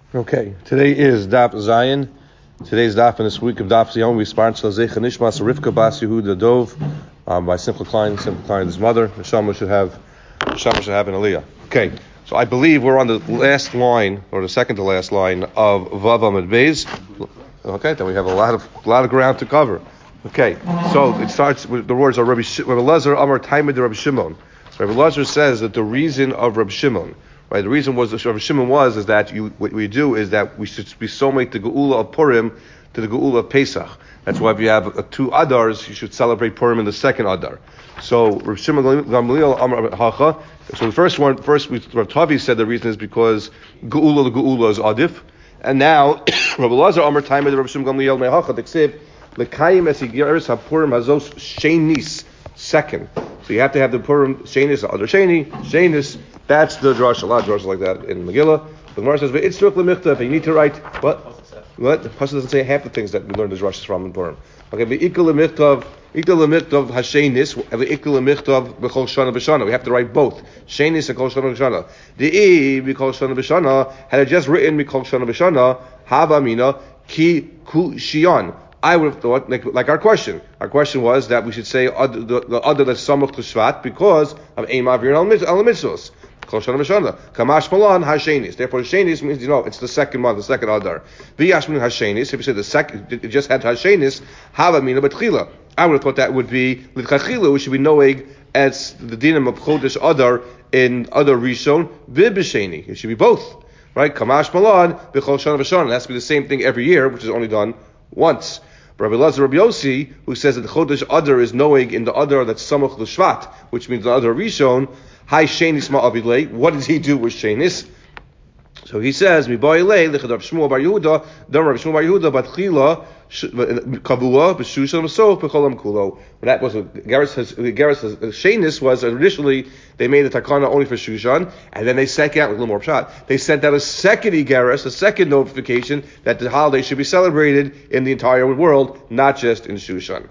Okay, today is Daf Zion. Today's Daf in this week of Daf Zion. We sponsor Zecha Nishmas Rivka Bas Yehuda Dov by Simcha Klein. Simcha Klein, his mother. Neshama should have an Aliyah. Okay, so I believe we're on the last line, or the second to last line of Vav Amud Beis. Okay, then we have a lot of ground to cover. Okay, so it starts with the words of Rabbi Elazar Amar Taimid Rabbi Shimon. Rabbi Elazar says that the reason of Rabbi Shimon. Right, the reason was Rabbi Shimon is that what we do is that we should be soulmate the Geula of Purim to the Geula of Pesach. That's why if you have two Adars, you should celebrate Purim in the second Adar. So Rabbi Shimon Gamliel Amar Hacha. So Rabbi Tavi said the reason is because the Geula is Adif, and now Rabbi Elazar Amar Taimid Rabbi Shimon Gamliel Mehacha Deksiv Lekayim Es Yigeres HaPurim Hazos Shenis second. So you have to have the Purim Shenis Adar Shenis. That's the drush. A lot of drushes like that in Megillah. The Gemara says, "It's l'michtav." You need to write what? The Pasuk doesn't say half the things that we learned the drushes from in Purim. Okay, v'ikol l'michtav hashenis, v'ikol l'michtav b'chol shana b'shana. We have to write both shenis and kol shana b'shana. The b'chol shana b'shana had it just written b'chol shana b'shana hava mina ki ku shion. I would have thought, like our question. Our question was that we should say the other that's samach to Shvat because of ein ma'avir al mitzvos. Kamash Malan Hashenis. Therefore, Hashenis means it's the second month, the second Adar. V'yashmin Hashenis. If you say the second, it just had Hashenis. Havamina B'tchila. I would have thought that would be L'chachila, which should be knowing as the dinam of Chodesh Adar in Adar Rishon V'b'Sheni. It should be both, right? Kamash Malan B'chol Shana B'Shana. It has to be the same thing every year, which is only done once. Rabbi Elazar Rabbi Yossi, who says that the Chodesh Adar is knowing in the Adar that's Samach L'Shvat, which means the Adar Rishon. Hi Shenis Ma'avilei. What does he do with Shenis? So he says, Mibailei Lichadav Shmuel Bar Yehuda, Dam Rabbi Shmuel Bar Yehuda, Batchila Kavua B'Shushan Masov B'Cholam Kulo. That was Garris Shenis was initially they made the takana only for Shushan, and then they sent out with a little more shot. They sent out a second Igaris, a second notification that the holiday should be celebrated in the entire world, not just in Shushan.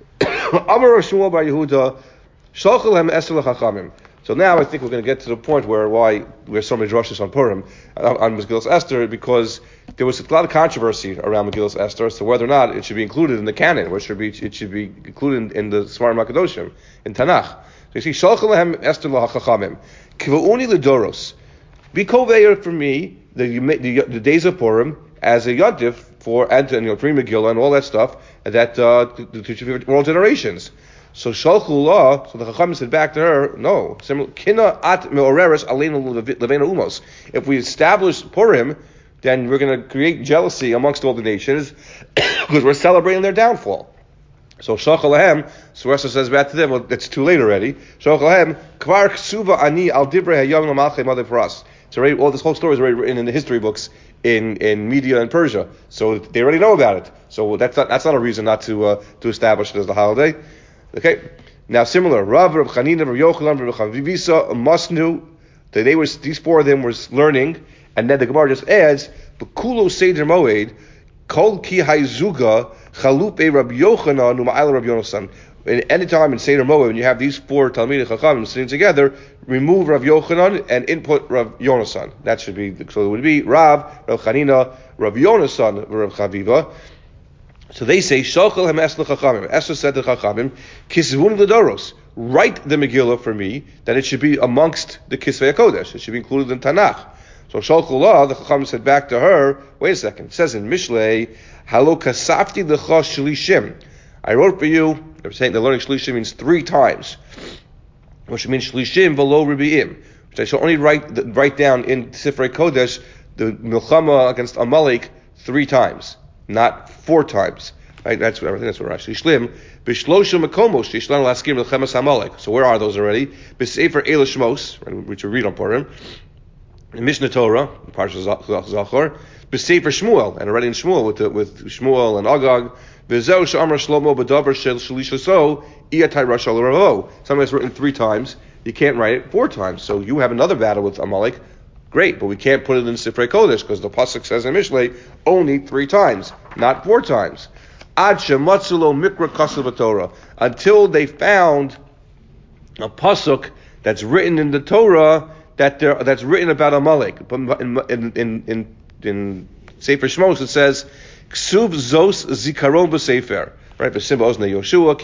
Amar Shmuel Bar Yehuda, Shalchalem Esel Chachamim. So now I think we're going to get to the point where so many drushes on Purim, on Megillas Esther, because there was a lot of controversy around Megillas Esther as to whether or not it should be included in the canon, or it should be included in the Sfarim HaKadoshim, in Tanakh. So you see, Shalch Lehem Esther L'Hachachamim, Kiva'uni L'Doros, be koveir for me the days of Purim as a yontif for and pre Megillah and all that stuff that to teach all generations. So Shalchullah, so the Chacham said back to her, no. Kina at meoreres aleinu levena umos. If we establish Purim, then we're going to create jealousy amongst all the nations because we're celebrating their downfall. So Shalchulahem, so Ressa says back to them, well, it's too late already. Shalchulahem, kvar ksuva ani al divrei hayom lamalchei mother for us. It's already, all this whole story is already written in the history books in Media and Persia, so they already know about it. So that's not a reason not to establish it as the holiday. Okay. Now similar, Rav Chanina, Rav Yochanan, Rav Chavivisa, Masnu. These four of them were learning, and then the Gemara just adds, "B'kulo seder moed, kol ki hayzuga chalupe Rav Yochanan u'ma'ala Rav Yonasan." Any time in Seder Moed, when you have these four Talmidei Chachamim sitting together, remove Rav Yochanan and input Rav Yonasan. That should be so. It would be Rav Chanina, Rav Yonasan, Rav Chaviva. So they say, Shalchal Hem Esel Chachamim. Esther said to Chachamim, Kisvun L'Doros. Write the Megillah for me, that it should be amongst the Kisvei HaKodesh. It should be included in Tanakh. So Shalchullah, the Chachamim said back to her, wait a second, it says in Mishlei, Halo Kasafti L'cha Shlishim. I wrote for you, they're saying the learning Shlishim means 3 times, which means Shlishim V'lo Ribi'im, which I shall only write down in Sifrei Kodesh, the Milchama against Amalek 3 times. Not 4 times. Right? I think that's what Rashi Shlim. B'shlosha makomos shishlan laskim l'chemes hamalek. So where are those already? B'sefer Eila Shmos, which we read on Purim. In Mishnah Torah, Parshas Zachor. B'sefer Shmuel, and already in Shmuel with Shmuel and Agag. V'zeu she'amar Shlomo b'davar shel shlishaso iyatai rashal ravo. Something that's written 3 times. You can't write it 4 times. So you have another battle with Amalek. Great, but we can't put it in Sifrei Kodesh because the pasuk says in Mishlei only 3 times, not 4 times. Ad shematzulo mikra kasav Torah, until they found a pasuk that's written in the Torah that's written about Amalek. In in Sefer Shmos it says Ksuv Zos Zikaron b'Sefer. Right, Yoshua,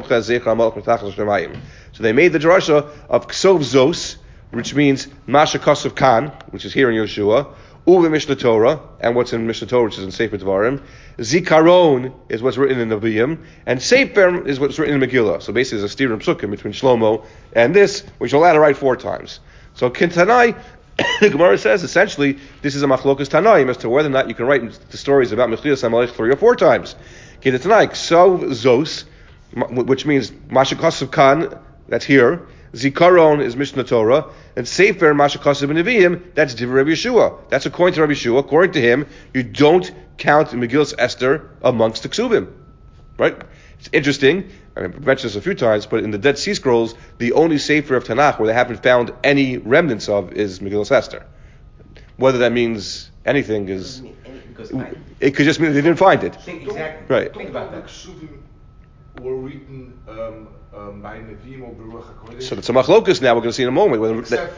so they made the drasha of Ksov Zos, which means Masha Kosov Khan, which is here in Yoshua, Uve Mishnah Torah, and what's in Mishnah Torah, which is in Sefer Dvarim. Zikaron is what's written in Nevi'im, and Sefer is what's written in Megillah. So basically, there's a steer and psukim between Shlomo and this, which you'll allowed to write 4 times. So Kintanai, the Gemara says essentially this is a machlokas Tanaim as to whether or not you can write the stories about Mechilas HaMelech 3 or 4 times. Kintanai Ksov Zos, which means Masha Kosov Khan, that's here. Zikaron is Mishnah Torah, and Sefer Masha Kosov Nevi'im, that's Divrei Rabbi Yeshua. That's according to Rabbi Yeshua. According to him, you don't count Megillas Esther amongst the Ksuvim. Right? It's interesting. I mentioned this a few times, but in the Dead Sea Scrolls, the only Sefer of Tanakh where they haven't found any remnants of is Megillas Esther. Whether that means anything is... It could just mean they didn't find it. Exactly. Right. Think about that. Were written by Nevi'im or Beruach HaKodesh. So it's a machlokas now. We're going to see in a moment. Except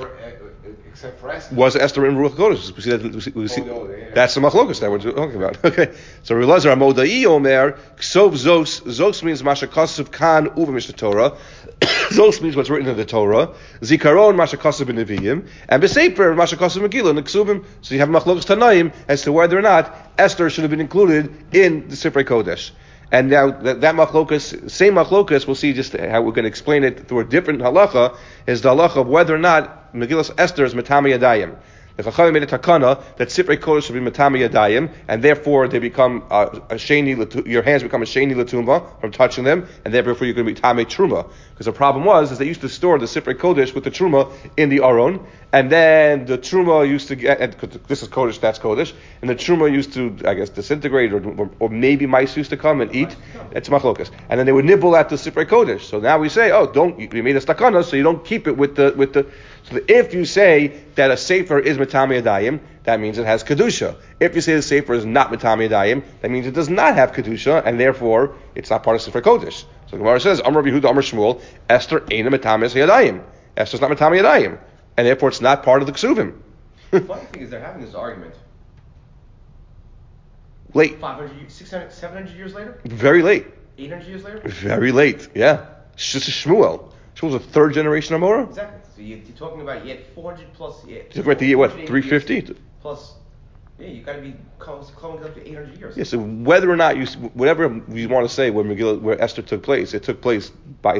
for Esther. Was Esther in Beruach HaKodesh? We see that's the machlokas that we're talking about. Okay. So Rilazar Amodai Omer Ksov Zos. Zos means Masha Kosov Khan Uva Mishnah Torah. Zos means what's written in the Torah. Zikaron Masha Kosov in Nevi'im, and Besefer Masha Kosov Megillah in the Ksuvim. So you have machlokas Tanaim as to whether or not Esther should have been included in the Sifrei Kodesh. And now that machlokas, same machlokas, we'll see just how we're going to explain it through a different halacha, is the halacha of whether or not Megillas Esther is Matami Yadayim. The Chachamim made a takana that Sifrei Kodesh should be Matami Yadayim, and therefore they become your hands become a sheni latumba from touching them, and therefore you're going to be Tamei Truma. Because the problem is they used to store the Sifrei Kodesh with the Truma in the Aron, and then the Truma used to get, this is Kodesh, that's Kodesh, and the Truma used to, I guess, disintegrate, or maybe mice used to come and eat. It's machlokas. And then they would nibble at the Sifrei Kodesh. So now we say, we made a stakana, so you don't keep it with the so if you say that a sefer is Matami Yadayim, that means it has Kedusha. If you say the sefer is not Matami Yadayim, that means it does not have Kedusha, and therefore it's not part of Sefer Kodesh. So the Gemara says, Amar Yehuda, Amar Shmuel, Esther ain't a Matami Yadayim. Esther's not Matami Yadayim, and therefore it's not part of the Ksuvim. The funny thing is they're having this argument. Late. 500, 600, 700 years later? Very late. 800 years later? Very late, yeah. It's just a Shmuel. Shmuel's a 3rd generation Amora? Exactly. So you're talking about yet 400 plus... You're talking about the year, 350? Plus... Yeah, you got to be coming up to 800 years. Yeah, so whether or not whatever you want to say where Esther took place, it took place by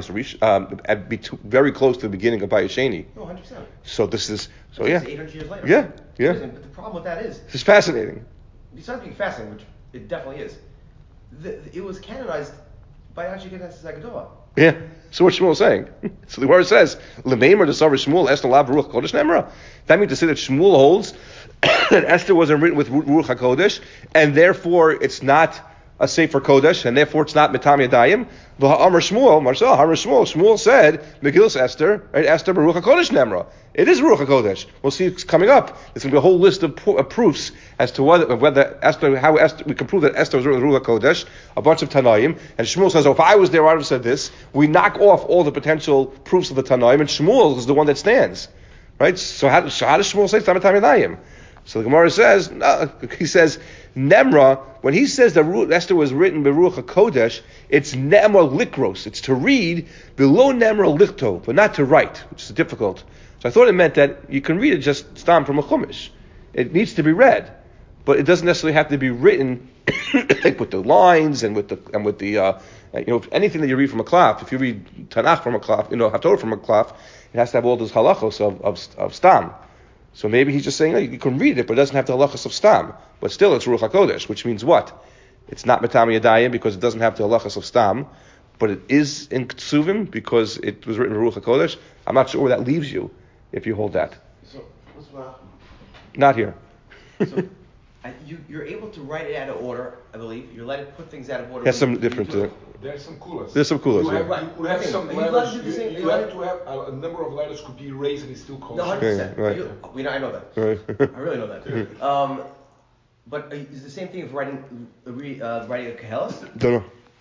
very close to the beginning of Bayesheni. No, 100%. So this is, so yeah. 800 years later. Yeah. But the problem with that is... This is fascinating. Besides being fascinating, which it definitely is, it was canonized by Anshe Zagadoa. Yeah. So what Shmuel is saying. So the word says, L'meimer desavar Shmuel Esther la Baruch Kodesh Nemra. That means to say that Shmuel holds that Esther wasn't written with Ruach HaKodesh, and therefore it's not a Sefer Kodesh, and therefore it's not Matam Yadayim. Amar Shmuel, Marcel, Shmuel said, Megillas Esther, right? Esther Baruch HaKodesh Nemra. It is Ruach HaKodesh. We'll see it's coming up. There's going to be a whole list of proofs as to whether Esther, how Esther, we can prove that Esther was written with Ruach HaKodesh, a bunch of Tanaim, and Shmuel says, if I was there, I would have said this. We knock off all the potential proofs of the Tanaim, and Shmuel is the one that stands. Right? So how does Shmuel say it's not Matam Yadayim? So the Gemara says, no, he says, Nemra, when he says that Esther was written by Ruach HaKodesh, it's Nemra Likros. It's to read below Nemra Lichto, but not to write, which is difficult. So I thought it meant that you can read it just stam from a Chumash. It needs to be read, but it doesn't necessarily have to be written like with the lines and with the anything that you read from a klaf. If you read Tanakh from a klaf, Hatorah from a klaf, it has to have all those halachos of stam. So maybe he's just saying, you can read it, but it doesn't have the halachas of stam. But still, it's Ruach HaKodesh, which means what? It's not Matam Yadayim because it doesn't have the halachas of stam, but it is in Ksuvim because it was written in Ruach HaKodesh. I'm not sure where that leaves you if you hold that. So, what's wrong? Not here. So, you're able to write it out of order, I believe. You're allowed to put things out of order. There's some different... There's some kulas. There's some kulas, You have some letters. You have to have a number of letters could be erased and it's still kosher. No, 100%. Right. I know that. Right. I really know that. But is the same thing as writing a Kehelis? Don't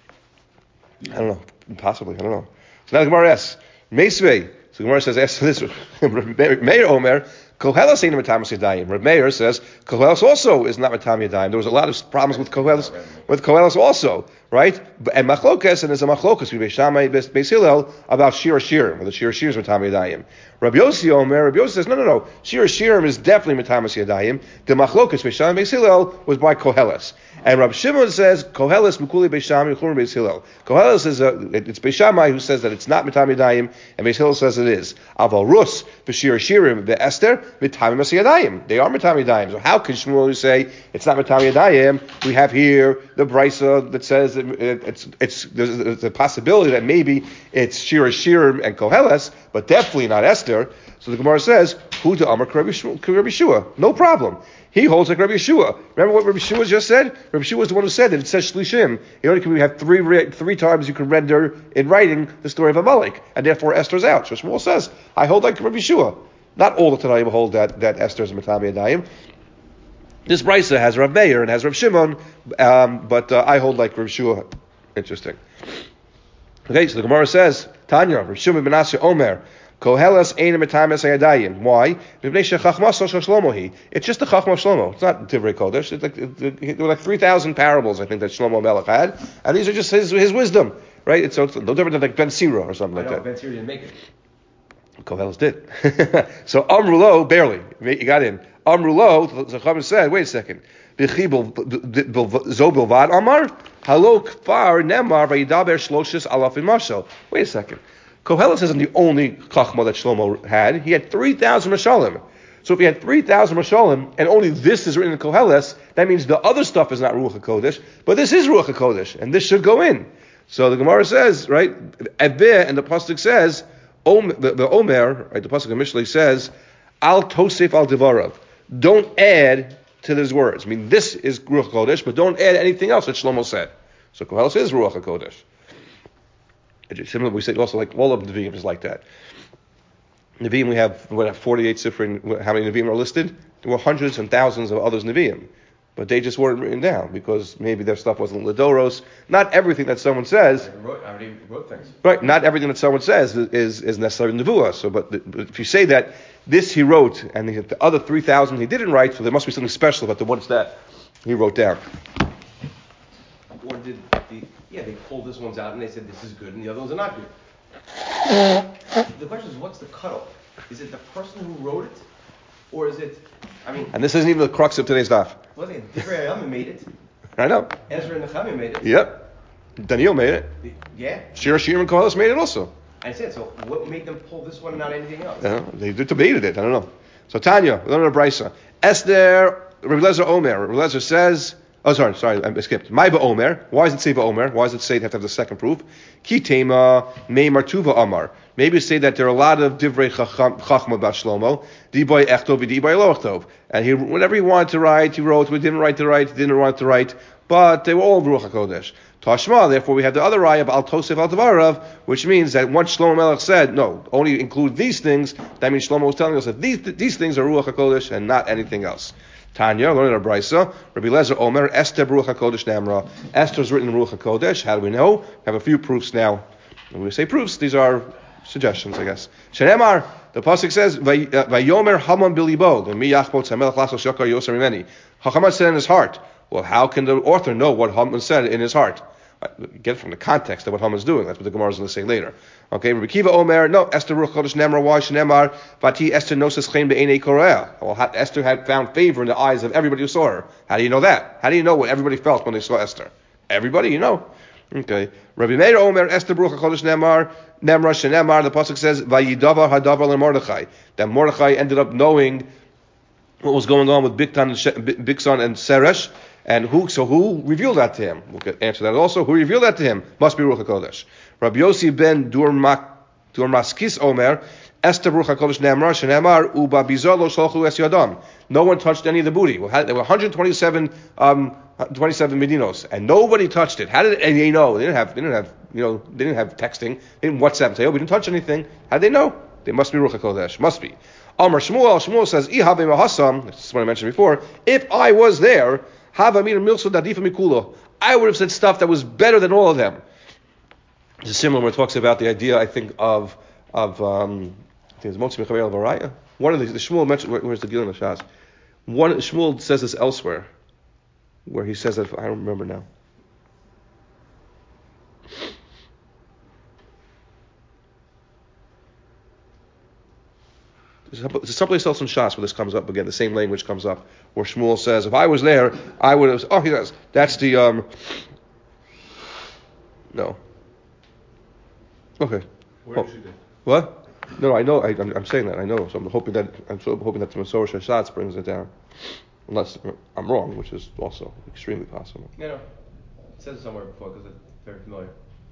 know. Possibly. I don't know. So now the Gemara asks, Meisvei. So the Gemara says, ask this. Meir Omer, Koheles ain't Matamas Yadayim. Reb Meir says Koheles also is not Matam Yadayim. There was a lot of problems with Koheles also, right? And Machlokas, and there's a Machlokas with Beis Shammai, Beis Hillel about Shir Shirim, whether Shir Shirim is Matam Yadayim. Rabbi Yossi says no. Shir Shirim is definitely Matamas Yadayim. The Machlokas Beis Shammai, Beis Hillel was by Koheles. And Rabbi Shimon says Koheles Mukuli Beis Shammai, Churm Beis Hillel. Koheles is it's Beis Shammai who says that it's not Matam Yadayim, and Beis Hillel says it is. Aval Rus v'Shir Shirim v'Esther Matam Yadayim. They are Matam Yadayim. So how can Shmuel say it's not Matam Yadayim? We have here the Brisa that says there's a possibility that maybe it's Shir Shirim and Koheles, but definitely not Esther. So the Gemara says, "Who to Amar Rabbi Yeshua?" No problem. He holds like Rabbi Yeshua. Remember what Rabbi Yeshua just said? Rabbi Yeshua was the one who said that it says Shlishim. You only can have three times you can render in writing the story of Amalek, and therefore Esther's out. So Shmuel says, I hold like Rabbi Yeshua. Not all the Tanaim hold that Esther is Matam Yadayim. This Brisa has Rav Meir and has Rav Shimon, but I hold like Rabbi Yeshua. Interesting. Okay, so the Gemara says, Tanya, Rav Shimon ben Asya Omer, Koheles ein Matamas Yadayim. Why? It's just the Chachma of Shlomo. It's not Divrei Kodesh. There were like 3,000 parables, I think, that Shlomo Melech had, and these are just his wisdom, right? It's no different than like Ben Sira or something like that. Ben Sira didn't make it. Koheles did. So Amrulo barely. He got in. Amrulo, the Chacham said, wait a second. Zobilvad Amar Halo Kfar Nemar Vayidaber Shloshes Alafim Mashal. Wait a second. Koheles isn't the only Chachma that Shlomo had. He had 3,000 Mashalim. So if he had 3,000 Mashalim, and only this is written in Koheles, that means the other stuff is not Ruach HaKodesh, but this is Ruach HaKodesh, and this should go in. So the Gemara says, right, Ebeh, and the Pasuk says, the Omer, right, the Pasuk of Mishlei says, Al Tosef Al Devarav. Don't add to his words. I mean, this is Ruach HaKodesh, but don't add anything else that Shlomo said. So Koheles is Ruach HaKodesh. Similar, we say also like all of the Nevi'im is like that. Nevi'im, we have 48 Sifrim. How many Nevi'im are listed? There were hundreds and thousands of others Nevi'im, but they just weren't written down because maybe their stuff wasn't Ledoros. Not everything that someone says. I wrote things. Right. Not everything that someone says is necessarily Nevuah. So, but if you say that this he wrote and the other 3,000 he didn't write, so there must be something special about the ones that he wrote down. Or did they pulled this one's out and they said this is good and the other ones are not good. The question is, what's the cutoff? Is it the person who wrote it, or is it? And this isn't even the crux of today's daf. Well, Divrei Hayamim made it. I know. Ezra and Nehemiah made it. Yep. Daniel made it. Yeah. Shir Shirim and Koheles made it also. I said so. What made them pull this one and not anything else? They debated it. I don't know. So Tanya, we learn a brisa. Esther, Rabbi Lezer Omer. Rabbi Lezer says. Oh, sorry, I skipped. My Omer. Why does it say Omer? Why does it say they have to have the second proof? Ki tema me martuva Amar. Maybe say that there are a lot of divrei chachma about Shlomo. Diboy echtov, diboy lo echtov. And whatever he wanted to write, he wrote. We didn't write to write, didn't want to write. But they were all Ruach HaKodesh. Tashma, therefore we have the other raya, Al Tosef Al Tavarav, which means that once Shlomo Melech said, no, only include these things, that means Shlomo was telling us that these things are Ruach HaKodesh and not anything else. Tanya, learning our brisa, Rabbi Lezer Omer, Esther Ruach HaKodesh Namra. Esther's written in Ruach HaKodesh. How do we know? We have a few proofs now. When we say proofs, these are suggestions, I guess. Shenemar, the pasuk says, Vayomer Haman Bilibo, the Mi Yachbot Samelach Lasos Shokar Yoser Mimeni. Haman said in his heart. Well, how can the author know what Haman said in his heart? Get it from the context of what Haman's doing. That's what the Gemara is going to say later. Okay, Rabbi Kiva Omer, no, Esther Ruach HaKodesh Nemar, why Shenemar, Vati Esther Nosas Chen Be'enei Korea. Well, Esther had found favor in the eyes of everybody who saw her. How do you know that? How do you know what everybody felt when they saw Esther? Everybody, you know. Okay, Rabbi Meir Omer, Esther Ruach HaKodesh Nemar, Shenemar, the pasuk says, Vayidavar Hadavar LeMordechai. That Mordechai ended up knowing what was going on with Bigtan and Seresh. And who revealed that to him? We'll answer that also. Who revealed that to him? Must be Ruach HaKodesh. Rabbi Yossi ben Durmaskis Omer, Esther Ruach HaKodesh Nemar, Shenemar, Uba Bizolo Sholchu Es Yadam. No one touched any of the booty. There were 127 medinos, and nobody touched it. How did they know? They didn't have texting. They didn't WhatsApp and say, we didn't touch anything. How did they know? They must be Ruach HaKodesh. Must be. Amar Shmuel says, Ihave Mahasam, this is what I mentioned before, if I was there, I would have said stuff that was better than all of them. This is similar when it talks about the idea, I think, of There's Motzi Mechaber Varaya. One of the Shmuel mentioned, where's the Gilin of Shas? One Shmuel says this elsewhere, where he says that I don't remember now. There's someplace else in Shas where this comes up again. The same language comes up where Shmuel says, "If I was there, I would have." Oh, he says that's the No. Okay. Where is it? What? No, I know. I'm saying that. I know. So I'm hoping that the Masorah Shashatz brings it down, unless I'm wrong, which is also extremely possible. No. It says it somewhere before because it's very familiar.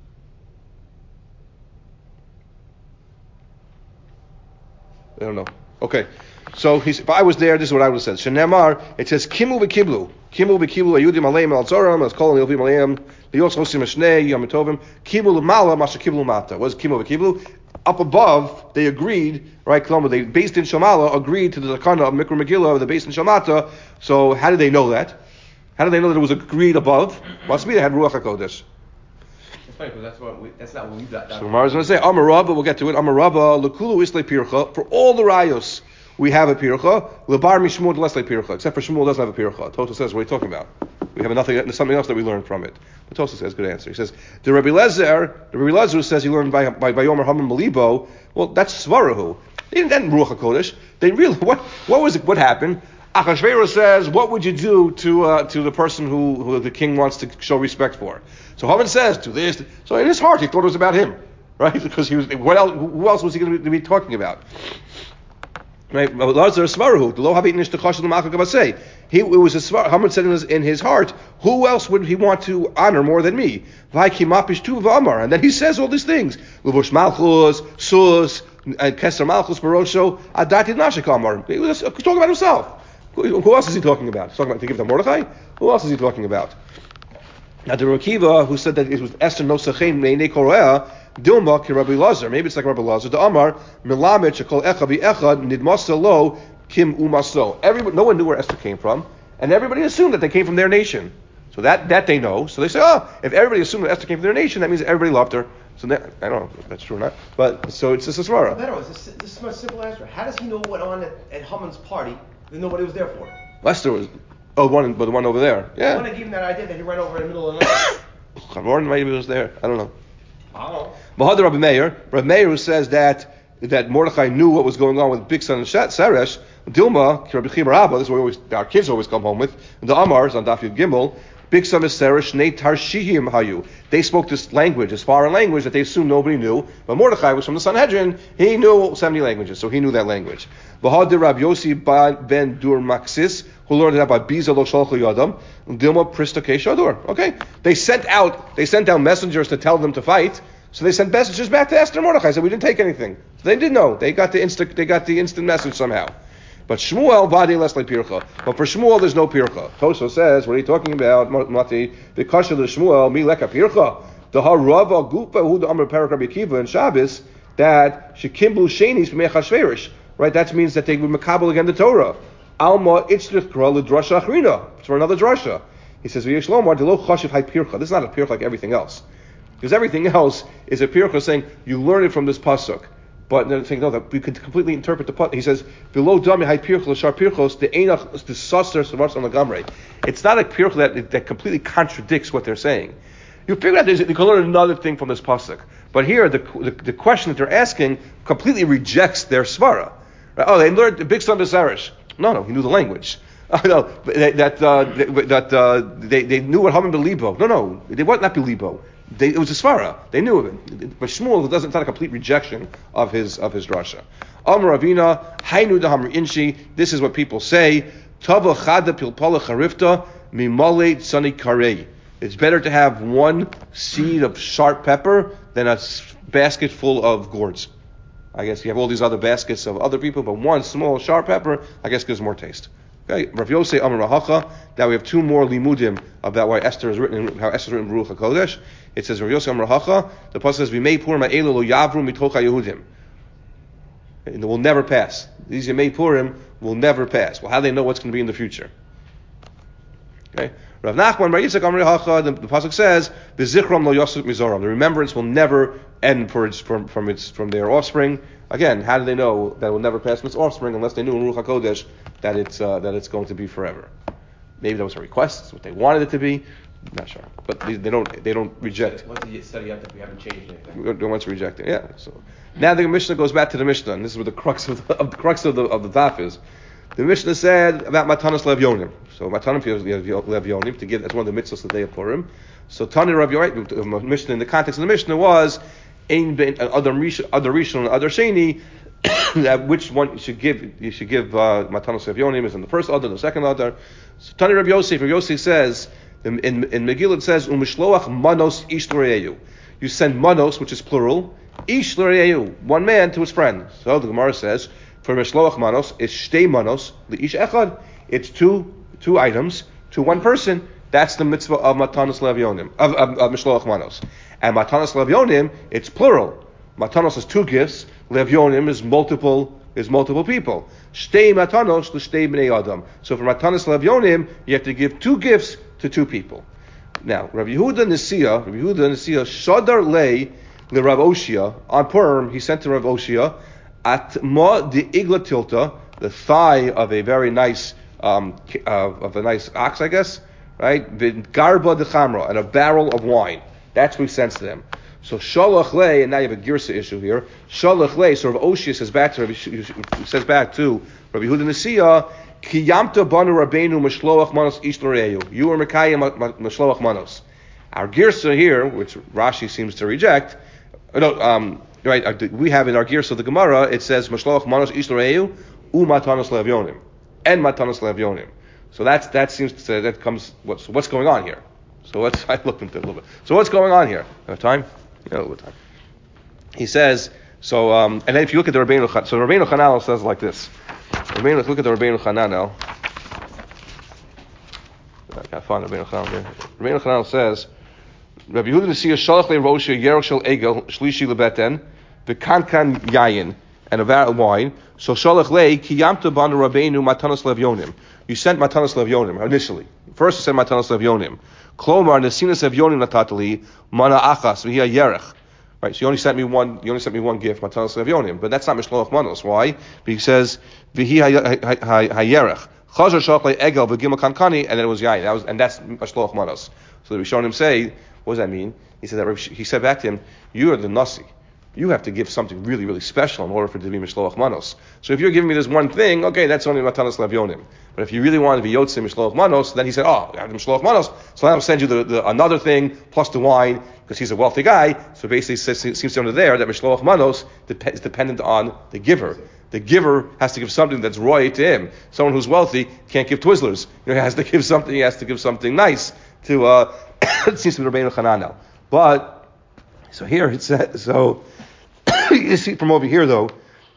I don't know. Okay. So if I was there, this is what I would have said. Shenemar, it says Kimu v'Kiblu. Kimu v'Kiblu Ayudim Aleim Al Zoram As Kol Yovim Aleim Lios Chosim Shnei Yom Tovim Kimu L'Mala Masha Kiblu Mata. What is Kimu v'Kiblu? Up above, they agreed, right? They based in Shamala agreed to the Zakana of Mikra Megillah, the based in Shamata. So how did they know that? How did they know that it was agreed above? Must be they had Ruach HaKodesh. It's funny because that's not what we got. So Gemara is going to say Amar Rabba. We'll get to it. Amar Rabba Lekulu Isle Pircha. For all the rayos, we have a Pircha. Lebar Mishmur Lesle Pircha. Except for Shmuel doesn't have a Pircha. Tosha says, what are you talking about? We have something else that we learned from it. But Tosha says, good answer. He says, the Rabbi Lezer says he learned by Yomer Haman Malibo. Well, that's Svarahu. They didn't Ruach HaKodesh. They really, what was it? What happened? Achashverosh says, what would you do to the person who the king wants to show respect for? So Haman says, do this. So in his heart, he thought it was about him, right? Because who else was he going to be talking about? Right? It was a Svarahu. Haman said in his heart, who else would he want to honor more than me? And then he says all these things. Levush Malchus, Sus, and Keser Malchus, Barosho, Adati Nashik Amar. He was talking about himself. Who else is he talking about? He's talking about to give them Mordechai? Who else is he talking about? Now the Rakiva, who said that it was Esther Nosachem Neinei Korea, Dilma ki Rabbi Lazar. Maybe it's like Rabbi Lazar. The Amar Milamet Shekol Echa Bi'Echad Nidmasa Lo Kim Umaso. No one knew where Esther came from, and everybody assumed that they came from their nation. So that they know. So they say, if everybody assumed that Esther came from their nation, that means everybody loved her. So I don't know if that's true or not. But so it's just a svara. This is my simple answer. How does he know what went on at Haman's party that nobody was there for? Esther was. Oh, the one over there. Yeah. The one that gave him that idea that he ran over in the middle of the night. Chavorn maybe was there. I don't know. Oh. Mahad Rabbi Meir, who says that Mordechai knew what was going on with big son and Seresh, Dilma, Rabbi Chimar Abba, this is what our kids always come home with, the Amars on Daf Yud Gimel, big son and Seresh, Ne Tarshihim Hayu. They spoke this language, this foreign language that they assumed nobody knew, but Mordechai was from the Sanhedrin, he knew 70 languages, so he knew that language. Mahad Rabbi Yossi ben Dur Maxis, who learned that by Biza Lo Shalchu Yadam, Dilma Prista Keshadur. Okay? They sent out messengers to tell them to fight, so they sent messengers back to Esther and Mordechai, said we didn't take anything. So they didn't know. They got the instant message somehow. But Shmuel, Vadi Leslie Pircha. But for Shmuel, there's no Pircha. Toso says, what are you talking about, Mati? Because of the Shmuel, Mi Leka Pircha. The Harava Gupa, who the Amr Parak Rabbi Akiva and Shabbos, that Shekimbu Shenis B'mechashverish. Right? That means that they would makabel again the Torah. Alma Itzrich Kra L'drasha Achrina. It's for another drasha. He says, V'yishlomar Delo Chashiv Hai Pircha. This is not a Pircha like everything else. Because everything else is a Pircha saying, you learn it from this pasuk. But then think, no, that we could completely interpret the pasuk. He says, Below Dami Hai Pircha L'shar Pirchos, the Einach, the Saster Savars on the Gamre. It's not a Pircha that completely contradicts what they're saying. You figure out you can learn another thing from this pasuk. But here, the question that they're asking completely rejects their svara. Right? Oh, they learned the big son of Zeresh. No, he knew the language. No, they knew what Haman Belibo. No, they was not Belibo. It was a svara. They knew of it. But Shmuel it's not a complete rejection of his drasha. Amar Ravina, Hainu Dahamr Inshi. This is what people say. Tava Chada Pilpala Charifta Mimale Tsani Karei. It's better to have one seed of sharp pepper than a basket full of gourds. I guess you have all these other baskets of other people, but one small sharp pepper, I guess, gives more taste. Okay, Rav Yosei Amar Rahacha. Now we have two more limudim about why Esther is written, how Esther is written in Ruach HaKodesh. It says Rav Yosei Amar Rahacha. The pasuk says, "V'mei Purim ha'elu lo yavru mitocha Yehudim." And it will never pass. These Yemei Purim will never pass. Well, how do they know what's going to be in the future? Okay. Rav Nachman Bar Yitzchak Amar Rahacha. The pasuk says, "V'zichram lo yosuk mizoram." The remembrance will never and from their offspring. Again, how do they know that it will never pass from its offspring unless they knew in Ruach HaKodesh that it's going to be forever? Maybe that was a request. That's what they wanted it to be. I'm not sure, but they don't reject. Once you study up that we haven't changed anything. We don't want to reject it. Yeah. So now the Mishnah goes back to the Mishnah, and this is where the crux of the daf is. The Mishnah said about Matanos Levyonim. So Matanos Levyonim to give, that's one of the mitzvahs the day of Purim. So Tani Rav Yochai, Mishnah in the context of the Mishnah was Ein Ben other Rishon and other Sheni. That which one you should give Matanos Levyonim is in the first other, the second other. So Tani Rav Yosef says in Megillah it says Umishloach Manos Ish L'Re'ehu. You send Manos, which is plural, Ish L'Re'ehu, one man to his friend. So the Gemara says for Mishloach Manos is Shtei Manos L'Ish Echad. It's two items to one person. That's the mitzvah of Matanos Levyonim, of Mishloach Manos. And Matanos Levyonim, it's plural. Matanos is two gifts. Levyonim is multiple people. Shtei Matanos l'Shtei Bnei Adam. So for Matanos Levyonim, you have to give two gifts to two people. Now, Rav Yehuda Nesiya, Shadar Lei Rav Oshia on Purim. He sent to Rav Oshia at Ma de Igla Tilta, the thigh of a very nice of a nice ox, I guess, right? Garba de Chamra, and a barrel of wine. That's what he sends to them. So Shalach Lei, and now you have a Girsa issue here. Shalach Lei, so Rav Oshia says back to Rav Yehuda Nesiya, Ki Yamta Banu Rabbeinu Mishloach Manos Ish L'Re'ehu. You are Mekayim Mishloach Manos. Our Girsa here, which Rashi seems to reject, right? We have in our Girsa of the Gemara, it says Mishloach Manos Ish L'Re'ehu U Matanos Levyonim and Matanos Levyonim. So that seems to say that comes. What's going on here? I looked into it a little bit. So what's going on here? Have time? Yeah, a little bit of time. He says so. And then if you look at the Rabbeinu Chananel, so Rabbeinu Chananel says like this. Look at the Rabbeinu Chananel. I can't find Rabbeinu Chananel here. Rabbeinu Chananel says, Rabbi Yehuda Nesiya Shalach Le Rosha Yerach Shel Egel Shlishi Lebeten V'Kankan Yayin, and a vat of wine. So Shalach Le Ki Yamta Banu Rabbeinu Matanos Levyonim. You sent Matanos Levyonim initially. First you sent Matanos Levyonim. Klomar Nesinas Levyonim Natatali Mana Achas V'Hiya Yerach. Right, so you only sent me one gift, Matanos Levyonim, but that's not Mishloach Manos. Why? Because he says V'Hiya Hayerach. Chazar Shalach Le Egel V'Gimel Kankani, and then it was Yayin. And that's Mishloach Manos. So the Rishonim say, what does that mean? He said back to him, you are the Nasi. You have to give something really, really special in order for it to be Mishloach Manos. So if you're giving me this one thing, okay, that's only Matanos Levyonim. But if you really want to be Yotzei Mishloach Manos, then he said, I have Mishloach Manos, so I'll send you the another thing plus the wine, because he's a wealthy guy. So basically it seems under there that Mishloach Manos is dependent on the giver. The giver has to give something that's roy to him. Someone who's wealthy can't give Twizzlers. He has to give something nice to, it seems to be Rabbeinu Chananel. But, so here it says, you see from over here though,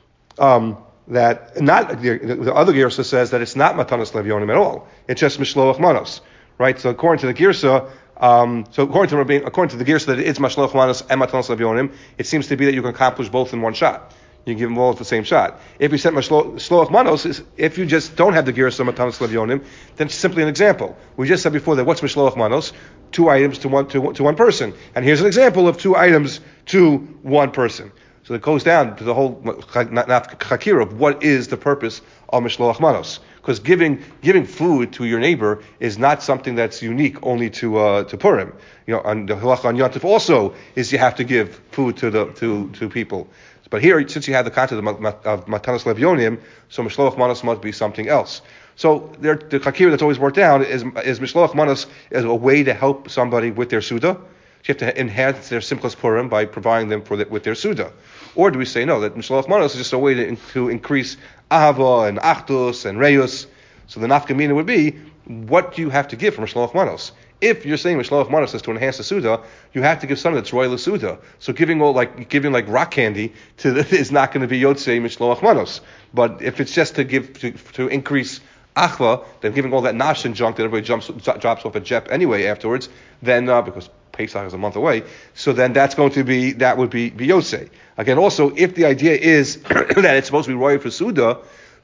that not the other Girsa says that it's not Matanos Levyonim at all. It's just Mishloach Manos, right? So according to the Girsa, according to the Girsa that it's Mishloach Manos and Matanos Levyonim, it seems to be that you can accomplish both in one shot. You can give them all at the same shot. If you sent Mishloach Manos, if you just don't have the Girsa Matanos Levyonim, then it's simply an example. We just said before that what's Mishloach Manos? 2 items to one person, and here's an example of 2 items to one person. So it goes down to the whole chakira of what is the purpose of Mishloach Manos. Because giving food to your neighbor is not something that's unique only to Purim. And the halacha on Yontif also is you have to give food to people. But here, since you have the concept of Matanos Levyonim, so Mishloach Manos must be something else. So the chakira that's always worked down is Mishloach Manos as a way to help somebody with their Suda. You have to enhance their Simchas Purim by providing them with their Suda. Or do we say no, that Mishloach Manos is just a way to increase Ahava and Achdus and Reyus? So the nafkamina would be, what do you have to give for Mishloach Manos? If you're saying Mishloach Manos is to enhance the Suda, you have to give something that's royal Suda. So giving rock candy is not going to be Yotzei Mishloach Manos. But if it's just to increase Achva, then giving all that nash and junk that everybody drops off a jep anyway afterwards, then because Pesach is a month away, so then that would be Yosei. Again, also, if the idea is that it's supposed to be royal for Suda,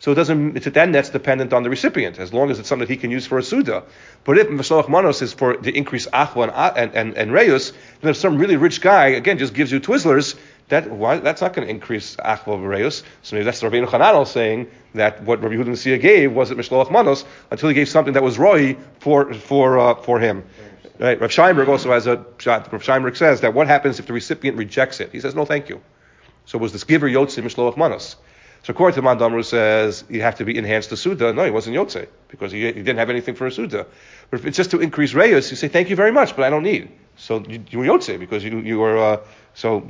So it doesn't. It's then that's dependent on the recipient, as long as it's something that he can use for a suda. But if mishloach manos is for the increase achva and reyus, then if some really rich guy again just gives you Twizzlers, that's not going to increase achva and reyus. So maybe that's Rabbeinu Chananel saying that what Rabbi Yehuda Nasiya gave wasn't mishloach manos until he gave something that was roi for him. Right. Rav Sheinberg also has Rav Sheinberg says that what happens if the recipient rejects it? He says no, thank you. So was this giver yotze mishloach manos? So according to Man Damru says you have to be enhanced to Suda. No, he wasn't Yotze because he didn't have anything for a Suda. But if it's just to increase Reyes, you say thank you very much, but I don't need. So you were Yotze because you were so.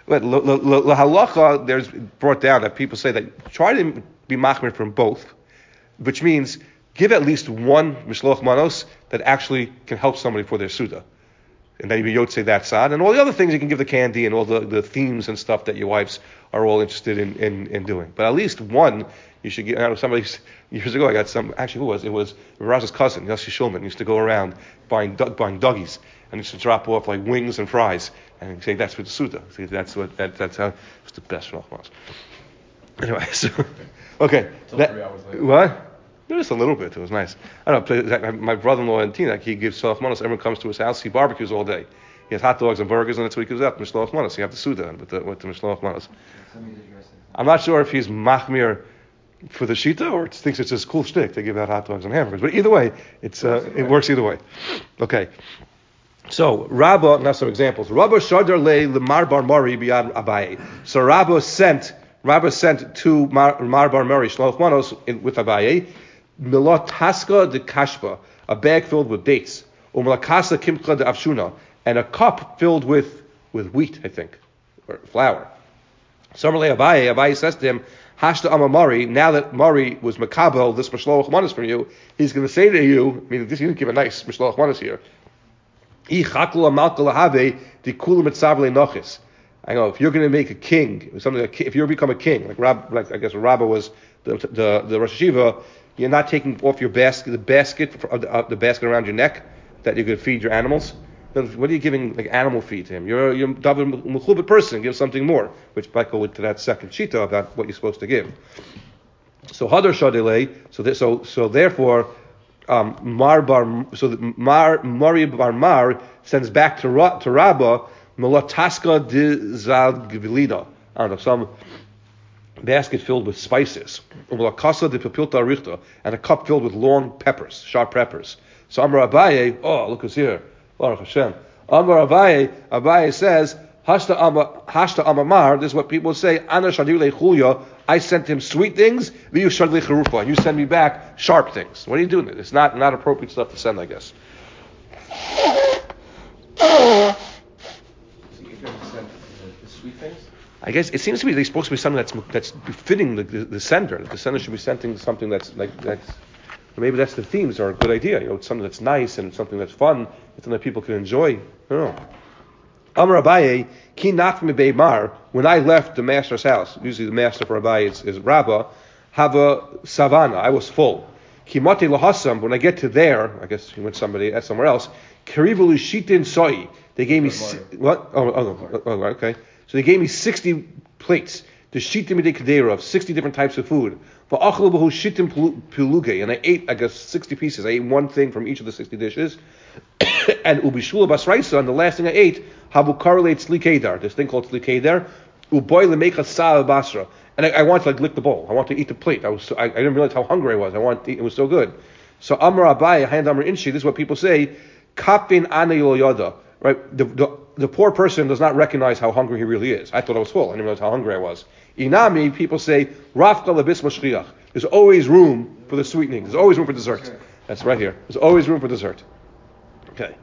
Halacha, there's brought down that people say that try to be machmir from both, which means give at least one mishloach manos that actually can help somebody for their Suda. And then you Yotze that side, and all the other things you can give the candy and all the themes and stuff that your wives are all interested in doing. But at least one you should get. I know somebody years ago I got some. Actually, who was it? Was Raz's cousin Yossi Shulman used to go around buying doggies and used to drop off like wings and fries and he'd say that's for the Suda. See, that's how it's the best Rachmas. Anyway, so okay. 3 hours later. What? Just a little bit. It was nice. I don't know. My brother-in-law in Tina, he gives Shalach Manos. Everyone comes to his house. He barbecues all day. He has hot dogs and burgers, and that's what he gives out. Mishloach Manos. You have the Suda with the Mishloach Manos. I'm not sure if he's machmir for the shita or thinks it's his cool shtick to give out hot dogs and hamburgers. But either way, it works either way. Okay. So Rabba, now some examples. Rabba Shadar le Lemar Bar Mari biyad Abaye. So Rabba sent to Mar Bar Mari Shloch Manos with Abaye. Milot Taska de Kashba, a bag filled with dates. Umlakasa Kimcha de Avshuna, and a cup filled with wheat, I think, or flour. Samarle Abaye says to him, Hashta Amamari, now that Mari was Makabel, this Mishloach Manos from you, he's going to say to you, I mean, this, you didn't give a nice Mishloach Manos here. I know, if you're going to make a king, if you become a king, like I guess Rabbah was the Rosh Hashiva, you're not taking off your basket, the basket around your neck that you're going to feed your animals. What are you giving like animal feed to him? You're a mechubet person. Give something more, which might go into that second shita about what you're supposed to give. So hadar shadilei. So therefore, Mari Bar Mar sends back to Rabbah melataska de zal gvilida. I don't know, some basket filled with spices, and a cup filled with long peppers, sharp peppers. So Amar Abaye, oh look who's here, Baruch Hashem. Amar Abaye says, Hashta Amamar, this is what people say, Ana Shadile Chulya, I sent him sweet things, Viyu Shadile Cherufa, and you send me back sharp things. What are you doing? It's not appropriate stuff to send, I guess. So you're going to send the sweet things? I guess it seems to be they're supposed to be something that's befitting the sender. The sender should be sending something that's maybe that's the themes are a good idea. It's something that's nice and something that's fun, something that people can enjoy. I don't know. Amar Abaye, ki nachmi beimar. When I left the master's house, usually the master for Abaye is Rabbah, have a savannah. I was full. Ki mate lahasam. When I get to there, I guess he went somewhere else. Karivalu shitin soi. They gave me what? Oh, okay. So they gave me 60 plates. The shitim midei of 60 different types of food. And I ate, I guess, 60 pieces. I ate one thing from each of the 60 dishes. And ubishula basraisa, and the last thing I ate, habu karlet slikeder, this thing called slikeder, uboy lemecha sa basra. And I wanted to lick the bowl. I wanted to eat the plate. I didn't realize how hungry I was. I wanted to eat. It was so good. So Amar Abaye, hand Amar Inshi, this is what people say, kapin ana yoda. Right? The poor person does not recognize how hungry he really is. I thought I was full. I didn't realize how hungry I was. Inami, people say, Rafka lebis mashriach. There's always room for the sweetening. There's always room for dessert. That's right here. There's always room for dessert. Okay.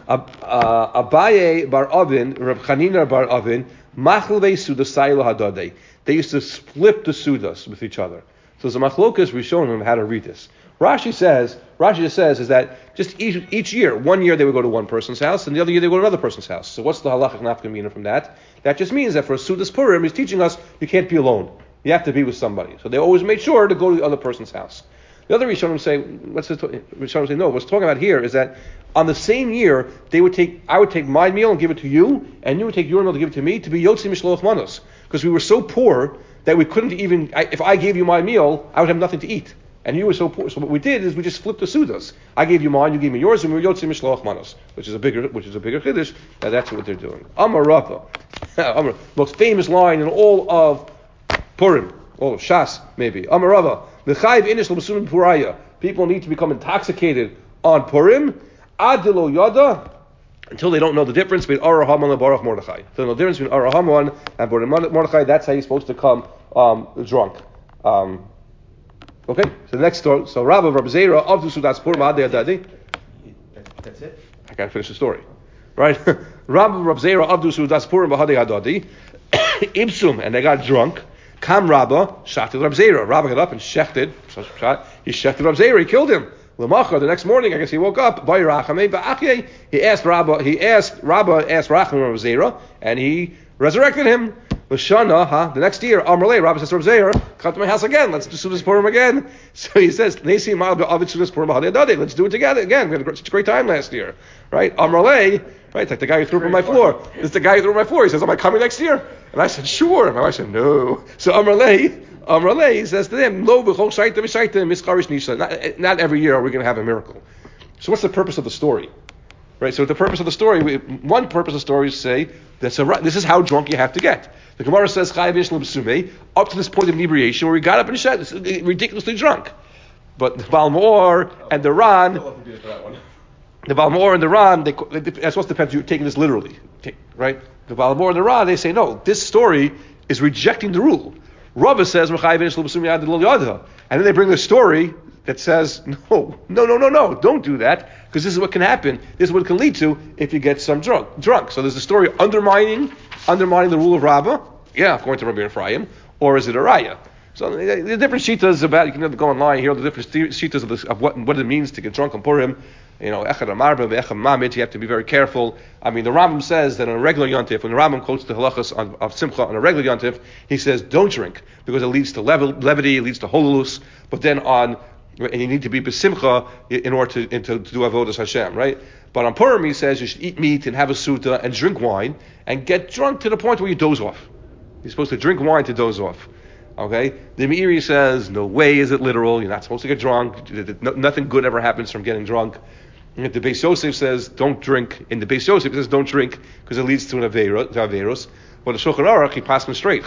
Abaye bar Avin, Reb Chanina bar Avin, machlvei suda sayla hadadei. They used to split the sudas with each other. So the machlokas, we've shown them how to read this. Rashi just says is that just each year, one year they would go to one person's house, and the other year they would go to another person's house. So what's the halachic nafkamina from that? That just means that for a Sudas Purim, he's teaching us you can't be alone. You have to be with somebody. So they always made sure to go to the other person's house. The other Rishonim say, no, what's talking about here is that on the same year, I would take my meal and give it to you, and you would take your meal to give it to me, to be Yotzi Mishloach Manos. Because we were so poor that we couldn't even, if I gave you my meal, I would have nothing to eat. And you were so poor. So what we did is we just flipped the sudas. I gave you mine, you gave me yours, and we were yotzei mishloach manos, which is a bigger chiddush. And that's what they're doing. Amar Rava, most famous line in all of Purim, all of Shas maybe. Amar Rava, l'chayv inish l'basunim puraya. People need to become intoxicated on Purim. Adilo yada. Until they don't know the difference between Ara Haman and Baruch Mordechai. Until they know the difference between Ara Haman and Baruch Mordechai, that's how you're supposed to come drunk. Okay, so the next story. So Rabbi Zera of the Sudas Purim Adei Adadi. That's it? I gotta finish the story. Right? Rabbi Zera of the Sudas Purim Adei Adadi. Ibsum, and they got drunk. Kam Rabba, shachted Rabbi Zera. Rabbi got up and shechted. He shechted Rabbi Zera, he killed him. Lamacha, the next morning, I guess he woke up. He asked Rabba asked Racham Rabbi Zera, and he resurrected him. The next year, Amrlei, Rabbi says to Rabbi Zera, come to my house again. Let's do Sudas Purim again. So he says, let's do it together again. We had such a great time last year, right? Amrlei, right? It's like the guy who threw up on my floor. It's the guy who threw up on my floor. He says, am I coming next year? And I said, sure. And my wife said, no. So Amrlei says to them, not every year are we going to have a miracle. So what's the purpose of the story? Right. So the purpose of the story, one purpose of the story is to say this is how drunk you have to get. The Gemara says up to this point of inebriation where we got up and said ridiculously drunk. But the Balmor and the Ran, the Balmor and the Ran, that's supposed to depend. You're taking this literally, right? The Balmor and the Ran, they say no. This story is rejecting the rule. Rava says and then they bring the story that says no, don't do that, because this is what can happen. This is what it can lead to if you get some drunk. So there's a story undermining the rule of Rabbah, according to Rabbi Ephraim, or is it a raya? So the different shitas about, you can go online, hear the different shitas of what it means to get drunk on Purim. Echad Amarba, Echad Mamit, you have to be very careful. I mean, the Rambam says that on a regular Yontif, when the Rambam quotes the halachas of Simcha on a regular Yontif, he says don't drink, because it leads to levity, it leads to hololus, but then and you need to be besimcha in order to do avodas Hashem, right? But on Purim, he says you should eat meat and have a suda and drink wine and get drunk to the point where you doze off. You're supposed to drink wine to doze off. Okay? The Meiri says, no way is it literal. You're not supposed to get drunk. Nothing good ever happens from getting drunk. And the Beis Yosef says, don't drink. In the Beis Yosef, it says, don't drink because it leads to an Averos. But the Shulchan Aruch, he passed him straight.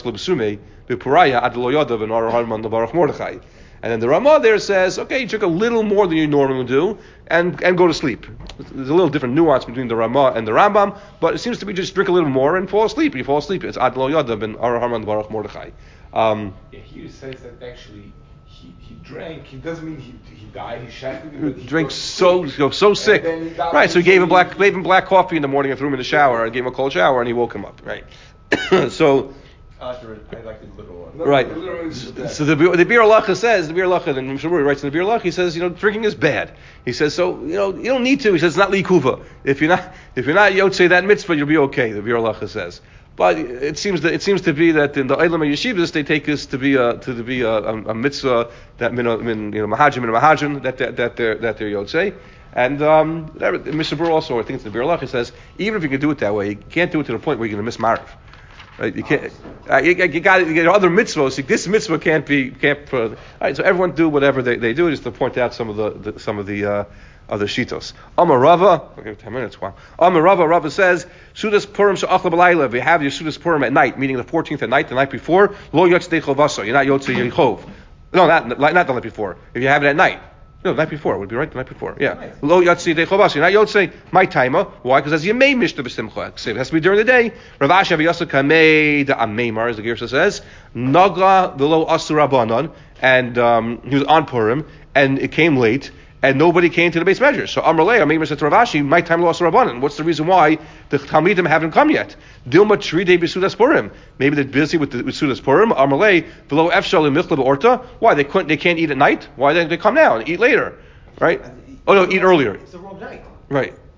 And then the Ramah there says, okay, you drink a little more than you normally do, and go to sleep. There's a little different nuance between the Ramah and the Rambam, but it seems to be just drink a little more and fall asleep. You fall asleep. It's Ad Lo Yadav and Arahaman Baruch Mordechai. He says that actually he drank. It doesn't mean he died. He shackled. He drank so sick. Right, so he gave him black coffee in the morning and threw him in the shower and gave him a cold shower and he woke him up. Right. So. I like the literal one. Right. So the Bir Lacha says, and Mishaburi writes in the Bir Lacha, he says, drinking is bad. He says, so, you don't need to. He says, it's not likuva. If you're not yotzei that mitzvah, you'll be okay, the Bir Lacha says. But it seems to be that in the Eilam Yeshivas, they take this to be a mitzvah that mahajim and mahajim that they're yotzei. And Mishabur also, I think it's the Bir Lacha, says, even if you can do it that way, you can't do it to the point where you're going to miss Mariv. Right, you can't. You get other mitzvahs. This mitzvah can't be. All right, so everyone do whatever they do, just to point out some of the other shitos. Amar Rava. Okay, 10 minutes. Wow. Amar Rava. Rava says Sudas Purim she'achla b'layla. If you have your Sudas Purim at night, meaning the 14th at night, the night before, lo yotzei chovasa. You're not yotzei yechov. No, not the night before. If you have it at night. No, the night before would be right. The night before, yeah. Lo yatsi de chovas. You're not yotzei my timer. Why? Because as you may mishta b'simcha. It has to be during the day. Rav Ashi Aviyasa kamei the ameimar, as the Gersa says, naga v'lo asur rabbanon, and he was on Purim, and it came late, and nobody came to the base measure. So Amrlei, Ameimar said to Rav Ashi, my time lo asur rabbanon. What's the reason why the Talmidim haven't come yet? Dilma tride b'sudas Purim. Maybe they're busy with Sudas Purim. Amrlei v'lo efshal imichla b'orta. Why they can't eat at night? Why they come now and eat later, right? Oh no, eat earlier. It's the wrong night. Right.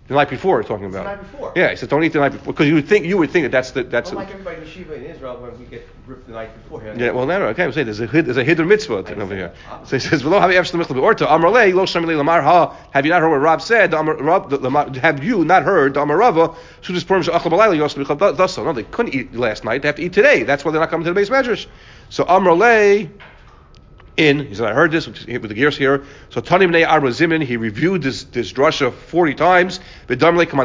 The night before, we're talking It's about. the night before. Yeah, he says don't eat the night before because you would think that that's. Unlike everybody in Yeshiva in Israel, when we get ripped the night before. Yeah, well, no, okay, I'm saying there's a hidden mitzvah over here. That. So he says, "V'lo havi efshel mitzvah beorta Amrlei lo shamilei lamar ha." Have you not heard what Rab said? Have you not heard the Amar Rava? Sudas purim she'achal b'layla yos b'chal daso. No, they couldn't eat last night. They have to eat today. That's why they're not coming to the base medrash. So Amrlei. He said, I heard this with the gears here. So Tani Bnei Arba Zimin, he reviewed this drasha 40 times. Until it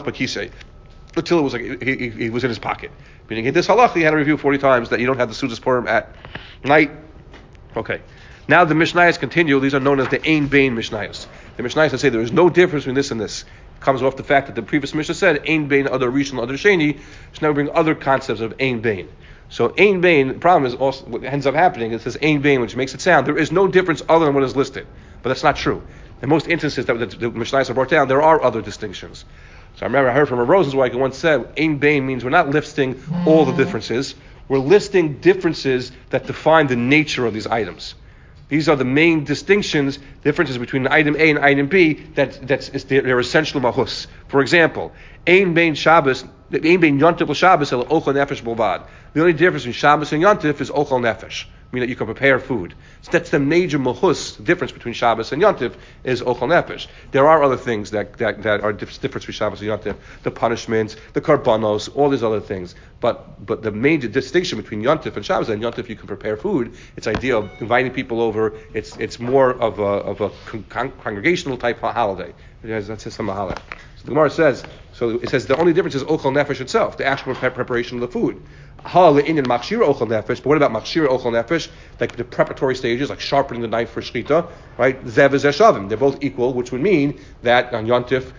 was like he was in his pocket. Meaning in this halach he had to review 40 times that you don't have the Sudas Purim at night. Okay. Now the Mishnayos continue. These are known as the Ein Bein Mishnayos. The Mishnayos say there is no difference between this and this. It comes off the fact that the previous Mishnah said Ein Bein other Rishon other Sheni. So now we bring other concepts of Ein Bein. So Ein Bein, the problem is also what ends up happening. It says Ein Bein, which makes it sound there is no difference other than what is listed, but that's not true. In most instances that the Mishnayos have brought down, there are other distinctions. So I heard from a Rosenzweig who once said Ein Bein means we're not listing all the differences. We're listing differences that define the nature of these items. These are the main distinctions, differences between item A and item B. They're essential mahus. For example, Ein Bein Shabbos. Ein Bein Yontif l'Shabbos el ochel nefesh bolvad. The only difference between Shabbos and Yontif is ochel nefesh, meaning that you can prepare food. So that's the major mahus difference between Shabbos and Yontif is ochel nefesh. There are other things that are difference between Shabbos and Yontif, the punishments, the karbanos, all these other things. But the major distinction between Yontif and Shabbos, and Yontif you can prepare food. It's the idea of inviting people over. It's more of a congregational type holiday. That's some holiday. So the Gemara says. So it says the only difference is ochel nefesh itself, the actual preparation of the food. Ha le'inyan machshir ochel nefesh, but what about machshir ochel nefesh? Like the preparatory stages, like sharpening the knife for shchita, right? Zev v'zeh shavim. They're both equal, which would mean that on Yontif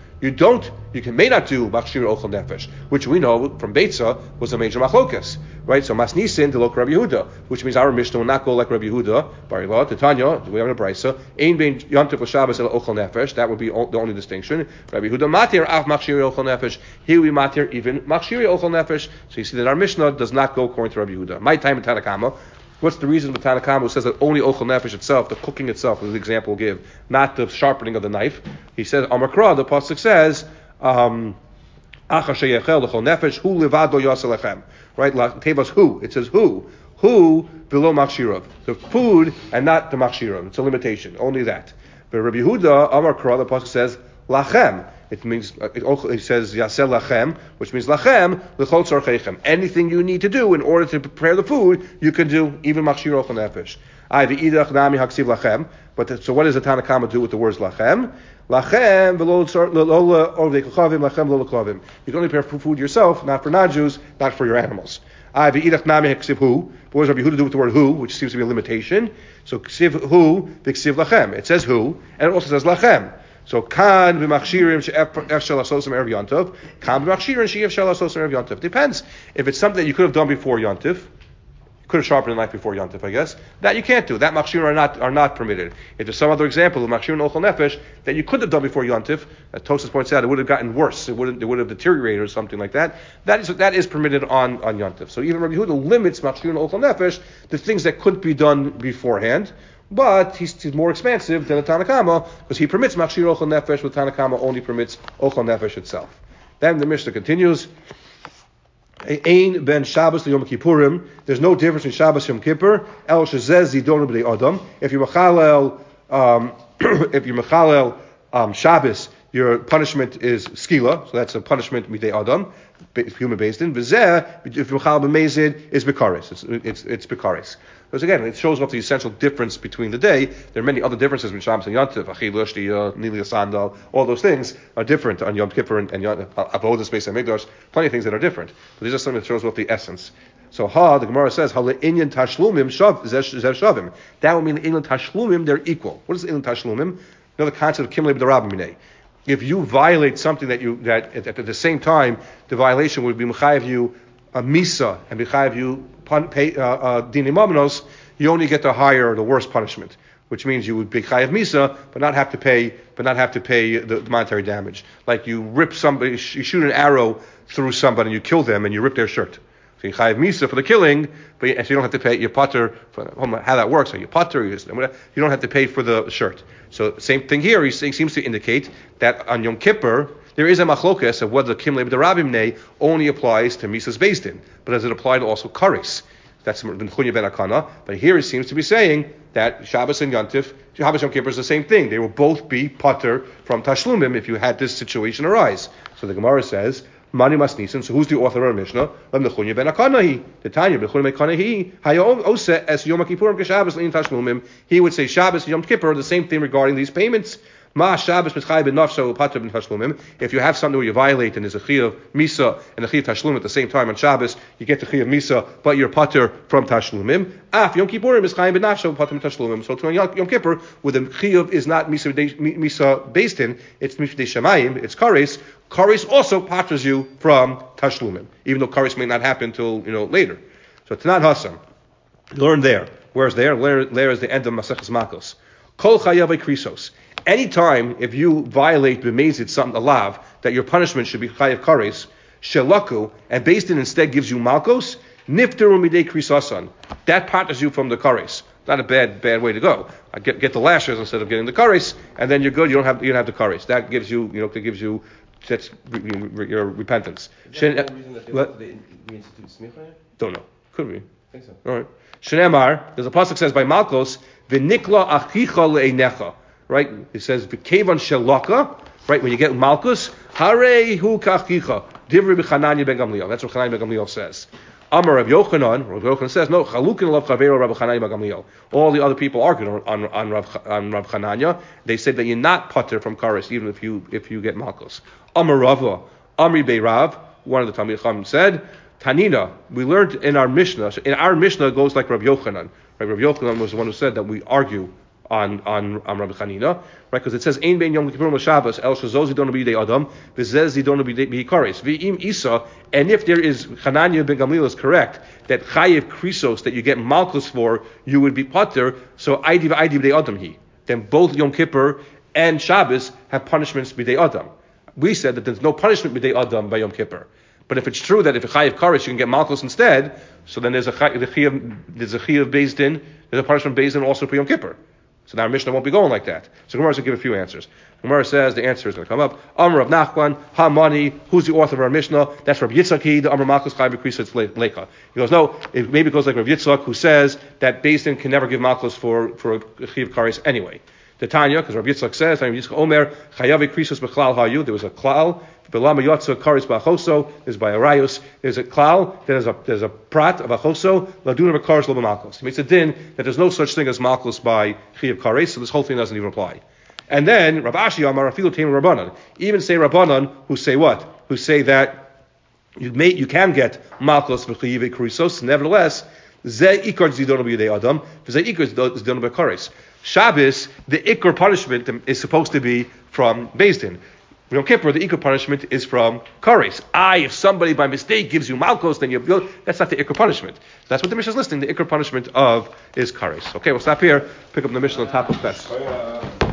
you may not do machshir ochel nefesh, which we know from Beitza was a major machlokas, right? So masnisin delok Rabbi Yehuda, which means our Mishnah will not go like Rabbi Yehuda. Barillah, Titania, we have a brisa. Ein bein Yontif l'Shabbos el ochel nefesh. That would be the only distinction. Rabbi Yehuda matir af machshir ochel nefesh. Here we matir even machshir ochel nefesh. So you see that our Mishnah does not go according to Rabbi Yehuda. My time in Tanakama. What's the reason with Tanakama who says that only ochel nefesh itself, the cooking itself, is the example we'll give, not the sharpening of the knife? He says, Amakra, the pasuk says, Acha sheyechel l'chol nefesh, hu levado yaseh lechem. Right? Tevas hu. It says hu. Hu below machshirav. The food and not the machshirav. It's a limitation. Only that. But Rabbi Yehuda, Amakra, the pasuk says, lachem. It means it says yaseh lachem, which means lachem l'chol tzarcheichem. Anything you need to do in order to prepare the food, you can do, even machshir ochel nefesh. V'idach nami haksiv lachem. But so what does the Tanakama do with the words lachem? Lachem v'lo lachem lo l'klavim. You can only prepare food yourself, not for non-Jews, not for your animals. V'idach nami haksiv hu. But what does Rabbi Yehuda do with the word hu, which seems to be a limitation? So ksiv hu v'ksiv lachem. It says hu, and it also says lachem. So kan b'machshirim she'ef shel asosim erev yontiv, kan b'machshirim she'ef shel asosim erev yontiv. Depends. If it's something that you could have done before yontiv, you could have sharpened the knife before yontiv, I guess. That you can't do. That machshirim are not permitted. If there's some other example of machshirim ochel nefesh that you could have done before yontiv, as Tosfos points out, it would have gotten worse. It would have deteriorated or something like that. That is permitted on yontiv. So even Rabbi Yehuda limits machshirim ochel nefesh to things that could be done beforehand. But he's more expansive than the Tanakama because he permits machshir ochel nefesh, with Tanakama only permits ochel nefesh itself. Then the Mishnah continues. Ein ben Shabbos Yom Kippurim. There's no difference in Shabbos Yom Kippur. El shezez zidon b'nei adam. If you mechalel Shabbos, your punishment is skila, so that's a punishment midei adam, human based in. V'zeh, if you mechalel b'mezid, is bekaris. It's bekaris. Because again, it shows what the essential difference between the day. There are many other differences between Shabbos and Yontif, Achilah, Shtiyah, Niliya Sandal, all those things are different on Yom Kippur and Avodah, Space and Mikdash. Plenty of things that are different. But these are something that shows what the essence. So the Gemara says, inyan tashlumim shavim. That would mean the inyan tashlumim, they're equal. What is inyan tashlumim? The concept of kimlei b'darabim. If you violate something that at the same time, the violation would be mechayev you a misa and mechayev you dinim mamnos, you only get the higher or the worst punishment, which means you would be chayav misa, but not have to pay the monetary damage. Like you rip somebody, you shoot an arrow through somebody, and you kill them, and you rip their shirt. So you chayav misa for the killing, but so you don't have to pay your pater for how that works. So you pater, you don't have to pay for the shirt. So same thing here. He seems to indicate that on Yom Kippur, there is a machlokes of whether Kimle B'Darabim Ne only applies to Misa's Beis Din, but does it apply to also Kares? That's Ben Chunya Ben Akana. But here he seems to be saying that Shabbos and Yontif, Shabbos Yom Kippur is the same thing. They will both be pater from Tashlumim if you had this situation arise. So the Gemara says, Mani Mas Nisan. So who's the author of our Mishnah? Ben Chunya Ben Akana. The Tanya Ben Chunya Ben Akana. Hayom Ose Es Yom Kippurim Keshabbos Lein Tashlumim. He would say Shabbos and Yom Kippur are the same thing regarding these payments. Ma Shabbos B'Chai Ben Nafsho Pater Ben Tashlumim. If you have something where you violate and there's a Chiyuv Misa and a Chiyuv Tashlumim at the same time on Shabbos, you get the Chiyuv Misa, but you're Pater from Tashlumim. Af Yom Kippurim is Chai Ben Nafsho Pater Ben Tashlumim. So to Yom Kippur, where the Chiyuv is not Misa based in, it's Mifdei Shemayim, it's Kares. Kares also paters you from Tashlumim, even though Kares may not happen till later. So Tanat Hasam, learn there. Where's there? There is the end of Maseches Makos. Kol Chayavei Krisos. Anytime if you violate b'mezid something alav, that your punishment should be chayav kares, shelaku, and based in instead gives you malkos, nifteru midei krisasan. That partners you from the kares. Not a bad way to go. I get the lashes instead of getting the kares, and then you're good. You don't have the kares. That gives you that's your repentance. Is that the reason that they reinstitute smicha? Don't know. Could be. I think so. All right. Shneimar, there's a pasuk says by malkos v'nikla achicha le'einecha. Right? It says v'kevan shelaka. Right? When you get malchus, harei hu kachicha. Divrei b'Chananya ben Gamliel. That's what Chananya ben Gamliel says. Amar Rav Yochanan says no. Chalukin alav chavero Rav Chananya ben Gamliel. All the other people argued on Rav Chananya. They said that you're not pater from kares even if you get malchus. Amar Rava, Amri Beirav. One of the Talmid Chacham said, Tanina. We learned in our Mishnah. In our Mishnah it goes like Rav Yochanan. Right? Rav Yochanan was the one who said that we argue on Rabbi Chanina, right? Because it says Ein ben Yom Kippurim Shabbos El Shazozi don't be the Adam V'zezi don't be Kares V'im Isa. And if there is Chananya ben Gamliel is correct that Chayev Krisos that you get Malchus for you would be Pater. So Aidiv the Adam he. Then both Yom Kippur and Shabbos have punishments b'dei Adam. We said that there's no punishment b'dei Adam by Yom Kippur. But if it's true that if a Chayev Kares you can get Malchus instead, so then there's a Chayev based in, there's a punishment based in also for Yom Kippur. So now our Mishnah won't be going like that. So Gemara will give a few answers. Gemara says the answer is going to come up. Amr of Nachman, Hamani, who's the author of our Mishnah? That's Rav Yitzchak, the Amr Malchus Chayev Krisa Leika. He goes, no, it maybe goes like Rav Yitzchak, who says that Beis Din can never give Malchus for a Chayev Kares anyway. The Tanya, because Rav Yitzchak says, Rav Yitzchak Omer, Chayav Krisos B'Chlal Hayu, there was a klal, B'Lama Yotza Kares B'Achoso, there's by Arayos, there's a klal, there's a prat of Achoso, Laduna B'Kares Lo B'Malchus. He makes a din that there's no such thing as Malchus by Chayev Kares, so this whole thing doesn't even apply. And then, Rav Ashi Amar Afilu Teim Rabbanan, even say Rabbanan, who say what? Who say that you can get Malchus V'Chayev Krisos, nevertheless, Ze Ikar Zidonu B'Yedei Adam, Ze Ikar Zidonu B'Kares. Shabbos, the Ikar punishment is supposed to be from Beis Din. Yom Kippur, the Ikar punishment is from Kares. If somebody by mistake gives you Malchus, then that's not the Ikar punishment. That's what the Mishnah is listing. The Ikar punishment is Kares. Okay, we'll stop here. Pick up the Mishnah on top of Pes.